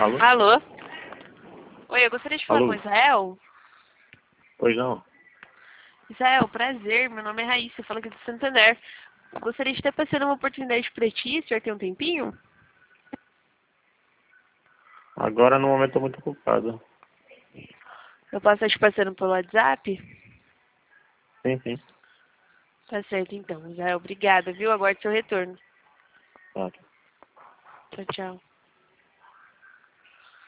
Alô? Alô? Oi, eu gostaria de falar Alô? com o Israel. Pois não. Israel, prazer, meu nome é Raíssa, eu falo aqui do Santander. Gostaria de estar passando uma oportunidade para ti, o senhor tem um tempinho? Agora no momento estou muito ocupado. Eu posso estar te passando pelo WhatsApp? Sim, sim. Tá certo então, Israel, obrigada, viu? Aguardo seu retorno. Tá. Tchau, tchau.